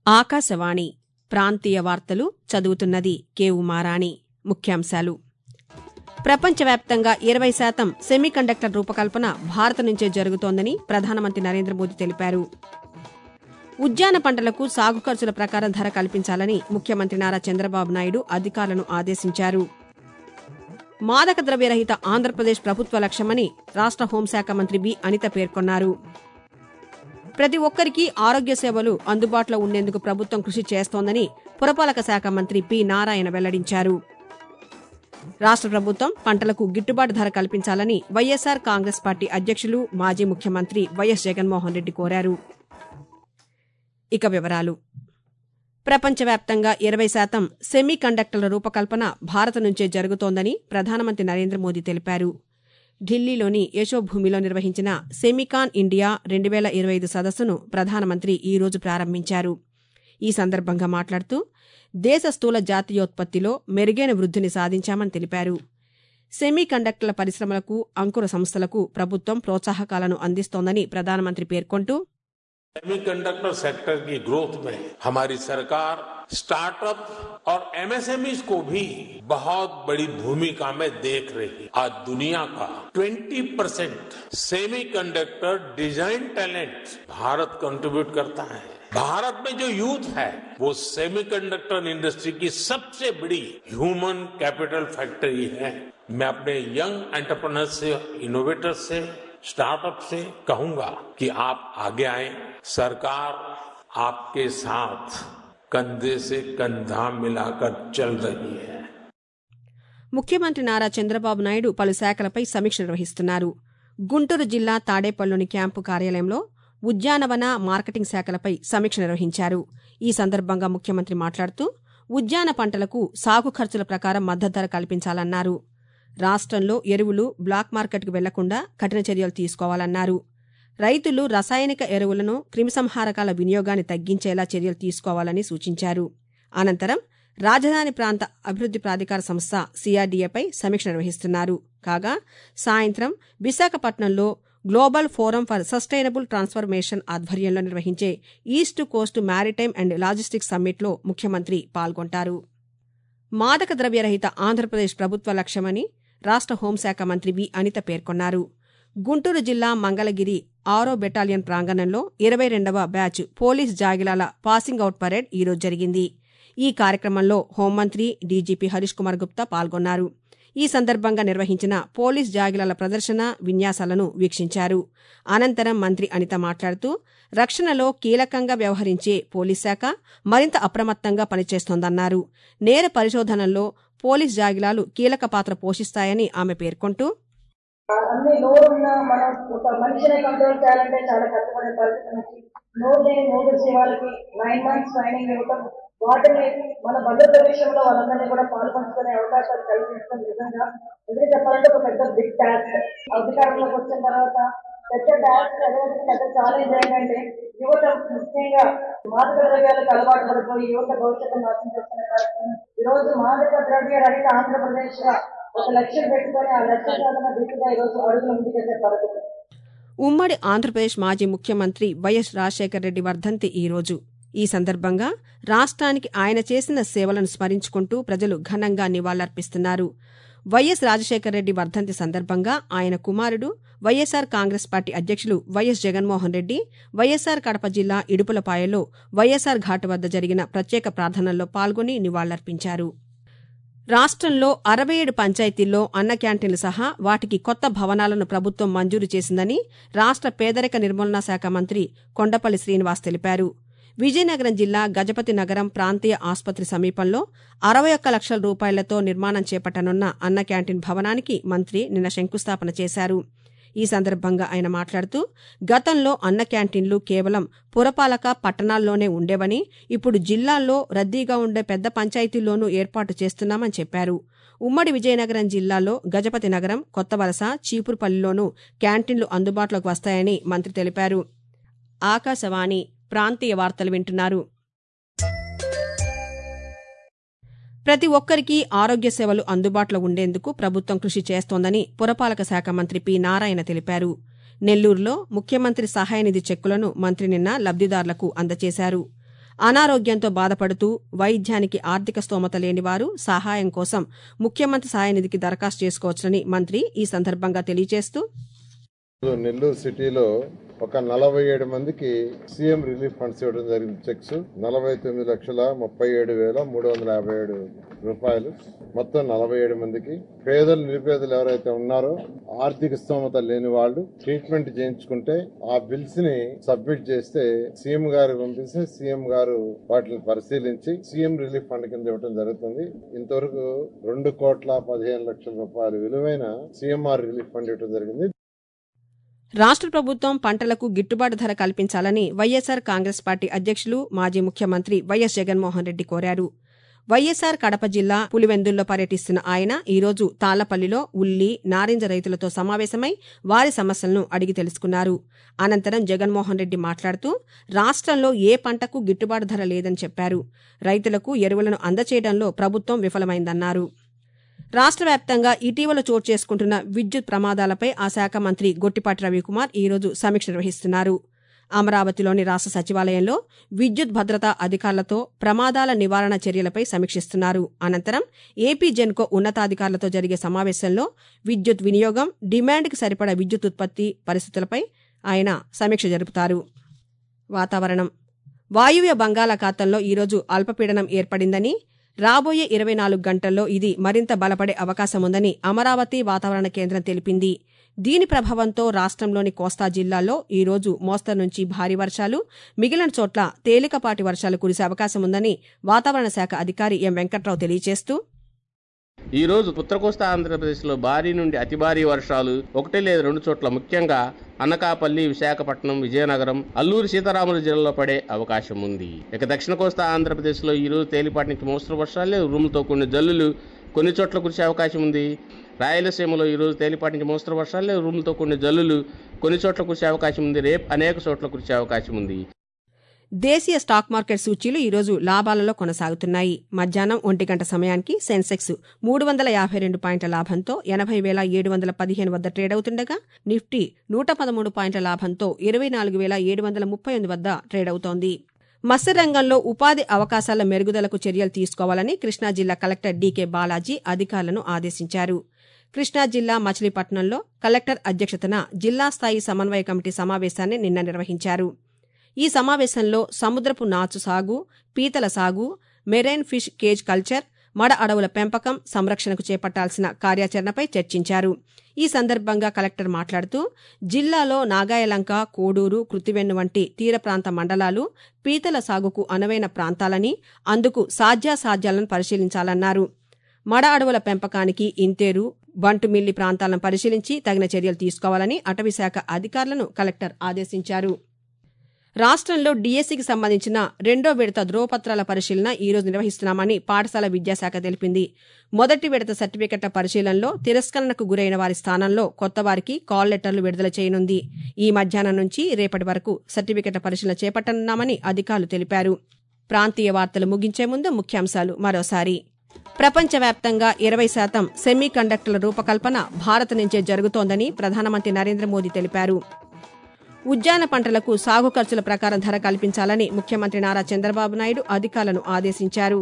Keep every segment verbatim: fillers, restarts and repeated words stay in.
ఆకాశవాణి ప్రాంతీయ వార్తలు చదువుతున్నది కె ఉమారాణి. ముఖ్యాంశాలు: ప్రపంచవ్యాప్తంగా ఇరవై శాతం సెమీకండక్టర్ రూపకల్పన భారత నుంచే జరుగుతోందని ప్రధానమంత్రి నరేంద్ర మోదీ తెలిపారు. ఉద్యాన పంటలకు సాగు ఖర్చుల ప్రకారం ధర కల్పించాలని ముఖ్యమంత్రి నారా చంద్రబాబు నాయుడు అధికారులను ఆదేశించారు. మాదక ద్రవ్యరహిత ఆంధ్రప్రదేశ్ ప్రభుత్వ లక్ష్యమని రాష్ట హోంశాఖ మంత్రి బి అనిత పేర్కొన్నారు. ప్రతి ఒక్కరికీ ఆరోగ్య సేవలు అందుబాటులో ఉండేందుకు ప్రభుత్వం కృషి చేస్తోందని పురపాలక శాఖ మంత్రి పి నారాయణ వెల్లడించారు. రాష్ట ప్రభుత్వం పంటలకు గిట్టుబాటు ధర కల్పించాలని వైఎస్సార్ కాంగ్రెస్ పార్టీ అధ్యక్షులు మాజీ ముఖ్యమంత్రి వైఎస్ జగన్మోహన్ రెడ్డి కోరారు. ఇక వివరాలు: ప్రపంచవ్యాప్తంగా ఇరవై శాతం సెమీ కండక్టర్ల రూపకల్పన భారత నుంచే జరుగుతోందని ప్రధానమంత్రి నరేంద్ర మోదీ తెలిపారు. ఢిల్లీలోని యశోభూమిలో నిర్వహించిన సెమికాన్ ఇండియా రెండు వేల ఇరవై ఐదు సదస్సును ప్రధానమంత్రి ఈ రోజు ప్రారంభించారు. ఈ సందర్భంగా మాట్లాడుతూ దేశ స్థూల జాతీయోత్పత్తిలో మెరుగైన వృద్ధిని సాధించామని తెలిపారు. సెమీ కండక్టర్ల పరిశ్రమలకు, అంకుర సంస్థలకు ప్రభుత్వం ప్రోత్సాహకాలను అందిస్తోందని ప్రధానమంత్రి పేర్కొంటూ, सेमीकंडक्टर सेक्टर की ग्रोथ में हमारी सरकार स्टार्टअप और एमएसएमई को भी बहुत बड़ी भूमिका में देख रही है. आज दुनिया का बीस percent semiconductor design talent Bharat contribute करता है. भारत में जो यूथ है वो सेमीकंडक्टर इंडस्ट्री की सबसे बड़ी ह्यूमन कैपिटल फैक्ट्री है. मैं अपने यंग एंटरप्रेन्योर्स से, इनोवेटर्स से, स्टार्टअप से कहूंगा कि आप आगे आए. सरकार आपके साथ कंधे से कंधा मिलाकर चल रही है. ముఖ్యమంత్రి నారా చంద్రబాబు నాయుడు పలు శాఖలపై సమీక్ష నిర్వహిస్తున్నారు. గుంటూరు జిల్లా తాడేపల్లిలోని క్యాంపు కార్యాలయంలో ఉద్యానవన, మార్కెటింగ్ శాఖలపై సమీక్ష నిర్వహించారు. ఈ సందర్భంగా ముఖ్యమంత్రి మాట్లాడుతూ ఉద్యాన పంటలకు సాగు ఖర్చుల ప్రకారం మద్దతు ధర కల్పించాలన్నారు. రాష్ట్రంలో ఎరువులు బ్లాక్ మార్కెట్కు వెళ్లకుండా కఠిన చర్యలు తీసుకోవాలన్నారు. రైతులు రసాయనిక ఎరువులను, క్రిమిసంహారకాల వినియోగాన్ని తగ్గించేలా చర్యలు తీసుకోవాలని సూచించారు. అనంతరం రాజధాని ప్రాంత అభివృద్ది ప్రాధికార సంస్థ సిఆర్డీఏపై సమీక్ష నిర్వహిస్తున్నారు. కాగా సాయంత్రం విశాఖపట్నంలో global forum for sustainable transformation ఆధ్వర్యంలో నిర్వహించే east coast maritime and logistics సమ్మిట్లో ముఖ్యమంత్రి పాల్గొంటారు. మాదక ద్రవ్యరహిత ఆంధ్రప్రదేశ్ ప్రభుత్వ లక్ష్యమని రాష్ట హోంశాఖ మంత్రి బి అనిత పేర్కొన్నారు. గుంటూరు జిల్లా మంగళగిరి ఆరో బెటాలియన్ ప్రాంగణంలో ఇరవై రెండవ బ్యాచ్ పోలీస్ జాగిలాల పాసింగ్ అవుట్ పరేడ్ ఈరోజు జరిగింది. ఈ కార్యక్రమంలో హోంమంత్రి, డీజీపీ హరీష్ కుమార్ గుప్తా పాల్గొన్నారు. ఈ సందర్భంగా నిర్వహించిన పోలీస్ జాగిలాల ప్రదర్శన, విన్యాసాలను వీక్షించారు. అనంతరం మంత్రి అనిత మాట్లాడుతూ రక్షణలో కీలకంగా వ్యవహరించే పోలీస్ శాఖ మరింత అప్రమత్తంగా పనిచేస్తోందన్నారు. నేర పరిశోధనల్లో పోలీస్ జాగిలాలు కీలక పాత్ర పోషిస్తాయని ఆమె పేర్కొంటూ, అన్ని నోరున్న మనం ఒక మనిషిని కంట్రోల్ చేయాలంటే చాలా కష్టపడే పరిస్థితి నుంచి నోరు లేని నోరు వచ్చే వాళ్ళకి నైన్ మంత్స్ ట్రైనింగ్ ఇవ్వటం, వాటిని మన భద్రత విషయంలో వాళ్ళందరినీ కూడా పాల్పంచుకునే అవకాశాలు కల్పించడం నిజంగా ఎందుకు చెప్పాలంటే ఒక పెద్ద బిగ్ టాస్క్. అధికారంలోకి వచ్చిన తర్వాత పెద్ద టాస్క్, అదేవిధంగా పెద్ద ఛాలెంజ్ ఏంటంటే యువత ముఖ్యంగా మాదక ద్రవ్యాలకు అలవాటు పడిపోయి యువత భవిష్యత్తు నాశనం చేస్తున్న కార్యక్రమం. ఈ రోజు మాదక ద్రవ్య రహిత ఆంధ్రప్రదేశ్ గా ఒక లక్ష్యం పెట్టుకుని ఆ లక్ష్య సాధన దిశగా ఈరోజు అడుగులు ముందుకేసే పరిస్థితి. ఉమ్మడి ఆంధ్రప్రదేశ్ మాజీ ముఖ్యమంత్రి వైఎస్ రాజశేఖర రెడ్డి వర్ధంతి ఈ రోజు. ఈ సందర్భంగా రాష్ట్రానికి ఆయన చేసిన సేవలను స్మరించుకుంటూ ప్రజలు ఘనంగా నివాళులర్పిస్తున్నారు. వైఎస్ రాజశేఖర రెడ్డి వర్ధంతి సందర్భంగా ఆయన కుమారుడు వైఎస్సార్ కాంగ్రెస్ పార్టీ అధ్యక్షులు వైఎస్ జగన్మోహన్ రెడ్డి వైఎస్సార్ కడప జిల్లా ఇడుపులపాయలో వైఎస్సార్ ఘాటు వద్ద జరిగిన ప్రత్యేక ప్రార్థనల్లో పాల్గొని నివాళులర్పించారు. రాష్ట్రంలో అరవై ఏడు పంచాయతీల్లో అన్న క్యాంటీన్లు సహా వాటికి కొత్త భవనాలను ప్రభుత్వం మంజూరు చేసిందని రాష్ట్ర పేదరిక నిర్మూలనా శాఖ మంత్రి కొండపల్లి శ్రీనివాస్ తెలిపారు. విజయనగరం జిల్లా గజపతి నగరం ప్రాంతీయ ఆసుపత్రి సమీపంలో అరవై ఒక్క లక్షల రూపాయలతో నిర్మాణం చేపట్టనున్న అన్న క్యాంటీన్ భవనానికి మంత్రి నిన్న శంకుస్థాపన చేశారు. ఈ సందర్భంగా ఆయన మాట్లాడుతూ గతంలో అన్న క్యాంటీన్లు కేవలం పురపాలక, పట్టణాల్లోనే ఉండేవని ఇప్పుడు జిల్లాల్లో రద్దీగా ఉండే పెద్ద పంచాయతీల్లోనూ ఏర్పాటు చేస్తున్నామని చెప్పారు. ఉమ్మడి విజయనగరం జిల్లాలో గజపతి నగరం, కొత్తవలస, చీపురుపల్లిలోనూ క్యాంటీన్లు అందుబాటులోకి వస్తాయని మంత్రి తెలిపారు. ఆకాశవాణి ప్రాంతీయ వార్తలు వింటున్నారు. ప్రతి ఒక్కరికీ ఆరోగ్య సేవలు అందుబాటులో ఉండేందుకు ప్రభుత్వం కృషి చేస్తోందని పురపాలక శాఖ మంత్రి పి నారాయణ తెలిపారు. నెల్లూరులో ముఖ్యమంత్రి సహాయ నిధి చెక్కులను మంత్రి నిన్న లబ్దిదారులకు అందజేశారు. అనారోగ్యంతో బాధపడుతూ వైద్యానికి ఆర్థిక స్తోమత లేని వారు సహాయం కోసం ముఖ్యమంత్రి సహాయ నిధికి దరఖాస్తు చేసుకోవచ్చునని మంత్రి ఈ సందర్భంగా తెలియజేస్తూ నెల్లూరు సిటీలో ఒక నలభై ఏడు మందికి సీఎం రిలీఫ్ ఫండ్స్ ఇవ్వడం జరిగింది. చెక్స్ నలభై తొమ్మిది లక్షల ముప్పై ఏడు వేల మూడు వందల యాభై ఏడు రూపాయలు మొత్తం నలభై ఏడు మందికి. పేదలు నిరుపేదలు ఎవరైతే ఉన్నారో ఆర్థిక స్తోమత లేని వాళ్ళు ట్రీట్మెంట్ చేయించుకుంటే ఆ బిల్స్ ని సబ్మిట్ చేస్తే సీఎం గారు పంపిస్తే సీఎం గారు వాటిని పరిశీలించి సీఎం రిలీఫ్ ఫండ్ కింద ఇవ్వడం జరుగుతుంది. ఇంతవరకు రెండు కోట్ల పదిహేను లక్షల రూపాయలు విలువైన సీఎంఆర్ రిలీఫ్ ఫండ్ ఇవ్వడం జరిగింది. రాష్ట్ర ప్రభుత్వం పంటలకు గిట్టుబాటు ధర కల్పించాలని వైఎస్సార్ కాంగ్రెస్ పార్టీ అధ్యక్షులు మాజీ ముఖ్యమంత్రి వైఎస్ జగన్మోహన్ రెడ్డి కోరారు. వైఎస్సార్ కడప జిల్లా పులివెందుల్లో పర్యటిస్తున్న ఆయన ఈరోజు తాళ్లపల్లిలో ఉల్లి, నారింజ రైతులతో సమావేశమై వారి సమస్యలను అడిగి తెలుసుకున్నారు. అనంతరం జగన్మోహన్ రెడ్డి మాట్లాడుతూ రాష్ట్రంలో ఏ పంటకు గిట్టుబాటు ధర లేదని చెప్పారు. రైతులకు ఎరువులను అందచేయడంలో ప్రభుత్వం విఫలమైందన్నారు. రాష్ట్ర వ్యాప్తంగా ఇటీవల చోటు చేసుకుంటున్న విద్యుత్ ప్రమాదాలపై ఆ శాఖ మంత్రి గొట్టిపాటి రవికుమార్ ఈరోజు సమీక్ష నిర్వహిస్తున్నారు. అమరావతిలోని రాష్ట్ర సచివాలయంలో విద్యుత్ భద్రతా అధికారులతో ప్రమాదాల నివారణ చర్యలపై సమీక్షిస్తున్నారు. అనంతరం ఏపీ జెన్కో ఉన్నతాధికారులతో జరిగే సమావేశంలో విద్యుత్ వినియోగం, డిమాండ్కి సరిపడా విద్యుత్ ఉత్పత్తి పరిస్థితులపై ఆయన సమీక్ష జరుపుతారు. వాతావరణం. వాయువ్య బంగాళాఖాతంలో ఈరోజు అల్పపీడనం ఏర్పడిందని, రాబోయే ఇరవై నాలుగు గంటల్లో ఇది మరింత బలపడే అవకాశముందని అమరావతి వాతావరణ కేంద్రం తెలిపింది. దీని ప్రభావంతో రాష్ట్రంలోని కోస్తా జిల్లాల్లో ఈరోజు మోస్తరు నుంచి భారీ వర్షాలు, మిగిలిన చోట్ల తేలికపాటి వర్షాలు కురిసే అవకాశముందని వాతావరణ శాఖ అధికారి ఎం వెంకట్రావు తెలియజేస్తూ ఈ రోజు ఉత్తర కోస్తా ఆంధ్రప్రదేశ్లో భారీ నుండి అతి భారీ వర్షాలు ఒకటి లేదా రెండు చోట్ల ముఖ్యంగా అనకాపల్లి, విశాఖపట్నం, విజయనగరం, అల్లూరు సీతారాములు జిల్లాలో పడే అవకాశం ఉంది. ఇక దక్షిణ కోస్తా ఆంధ్రప్రదేశ్లో ఈ రోజు తేలిపాటి నుంచి మోస్తరు వర్షాలు, ఉరుములతో కొన్ని జల్లులు కొన్ని చోట్ల కురిసే అవకాశం ఉంది. రాయలసీమలో ఈ రోజు తేలిపాటి నుంచి మోస్తరు వర్షాలు, ఉరుములతో కొన్ని జల్లులు కొన్ని చోట్ల కురిసే అవకాశం ఉంది. రేపు అనేక చోట్ల కురిసే అవకాశం ఉంది. దేశీయ స్టాక్ మార్కెట్ సూచీలు ఈరోజు లాభాలలో కొనసాగుతున్నాయి. మధ్యాహ్నం ఒంటి గంట సమయానికి సెన్సెక్స్ మూడు వందల యాభై రెండు పాయింట్ల లాభంతో ఎనభై వేల ఏడు వందల పదిహేను వద్ద ట్రేడ్ అవుతుండగా, నిఫ్టీ నూట పదమూడు పాయింట్ల లాభంతో ఇరవై నాలుగు వేల ఏడు వందల ముప్పై ఎనిమిది వద్ద ట్రేడ్ అవుతోంది. మత్స్యరంగంలో ఉపాధి అవకాశాల మెరుగుదలకు చర్యలు తీసుకోవాలని కృష్ణా జిల్లా కలెక్టర్ డీకే బాలాజీ అధికారులను ఆదేశించారు. కృష్ణా జిల్లా మచిలీపట్నంలో కలెక్టర్ అధ్యక్షతన జిల్లా స్థాయి సమన్వయ కమిటీ సమావేశాన్ని నిన్న నిర్వహించారు. ఈ సమావేశంలో సముద్రపు నాచు సాగు, పీతల సాగు, మెరైన్ ఫిష్ కేజ్ కల్చర్, మడ అడవుల పెంపకం, సంరక్షణకు చేపట్టాల్సిన కార్యాచరణపై చర్చించారు. ఈ సందర్భంగా కలెక్టర్ మాట్లాడుతూ జిల్లాలో నాగాయలంక, కోడూరు, కృత్తివెన్ను వంటి తీర ప్రాంత మండలాలు పీతల సాగుకు అనువైన ప్రాంతాలని, అందుకు సాధ్యాసాధ్యాలను పరిశీలించాలన్నారు. మడ అడవుల పెంపకానికి ఇంతేరు, బంటుమిల్లి ప్రాంతాలను పరిశీలించి తగిన చర్యలు తీసుకోవాలని అటవీశాఖ అధికారులను కలెక్టర్ ఆదేశించారు. రాష్ట్రంలో డీఎస్సీకి సంబంధించిన రెండో విడత ధ్రువపత్రాల పరిశీలన ఈరోజు నిర్వహిస్తున్నామని పాఠశాల విద్యాశాఖ తెలిపింది. మొదటి విడత సర్టిఫికెట్ల పరిశీలనలో తిరస్కరణకు గురైన వారి స్థానంలో కొత్త వారికి కాల్ లెటర్లు విడుదల చేయనుంది. ఈ మధ్యాహ్నం నుంచి రేపటి వరకు సర్టిఫికెట్ల పరిశీలన చేపట్టనున్నామని అధికారులు తెలిపారు. ప్రాంతీయ వార్తలు ముగించే ముందు ముఖ్యాంశాలు మరోసారి. ప్రపంచవ్యాప్తంగా ఇరవై శాతం సెమీ కండక్టర్ల రూపకల్పన భారత్ నుంచే జరుగుతోందని ప్రధానమంత్రి నరేంద్ర మోదీ తెలిపారు. ఉద్యాన పంటలకు సాగు ఖర్చుల ప్రకారం ధర కల్పించాలని ముఖ్యమంత్రి నారా చంద్రబాబు నాయుడు అధికారులను ఆదేశించారు.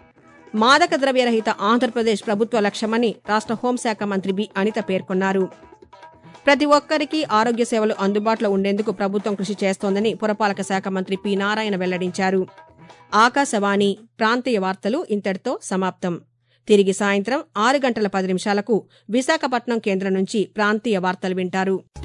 మాదక ద్రవ్యరహిత ఆంధ్రప్రదేశ్ ప్రభుత్వ లక్ష్యమని రాష్ట్ర హోంశాఖ మంత్రి బి అనిత పేర్కొన్నారు. ప్రతి ఒక్కరికి ఆరోగ్య సేవలు అందుబాటులో ఉండేందుకు ప్రభుత్వం కృషి చేస్తోందని పురపాలక శాఖ మంత్రి పి నారాయణ వెల్లడించారు. ఆకాశవాణి ప్రాంతీయ వార్తలు ఇంతటితో సమాప్తం. తిరిగి సాయంత్రం ఆరు గంటల పది నిమిషాలకు విశాఖపట్నం కేంద్రం నుంచి ప్రాంతీయ వార్తలు వింటారు.